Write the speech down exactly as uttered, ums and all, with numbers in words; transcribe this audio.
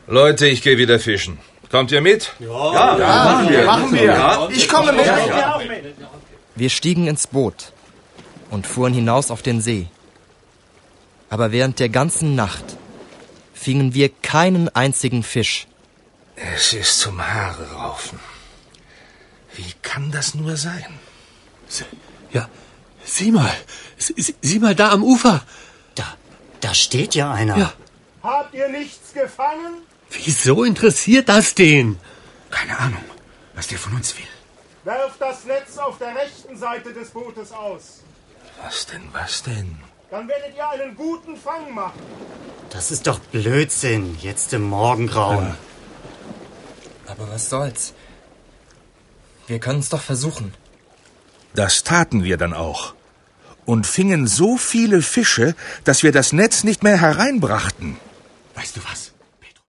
Leute, ich gehe wieder fischen. Kommt ihr mit? Ja, ja, ja machen wir. Machen wir. Ja. Ich komme mit. Ja. Wir stiegen ins Boot und fuhren hinaus auf den See. Aber während der ganzen Nacht fingen wir keinen einzigen Fisch. Es ist zum Haare raufen. Wie kann das nur sein? Ja, sieh mal. Sie, sieh mal da am Ufer. Da, da steht ja einer. Ja. Habt ihr nichts gefangen? Wieso interessiert das den? Keine Ahnung, was der von uns will. Werft das Netz auf der rechten Seite des Bootes aus. Was denn, was denn? Dann werdet ihr einen guten Fang machen. Das ist doch Blödsinn, jetzt im Morgengrauen. Ja. Aber was soll's? Wir können's doch versuchen. Das taten wir dann auch. Und fingen so viele Fische, dass wir das Netz nicht mehr hereinbrachten. Weißt du was?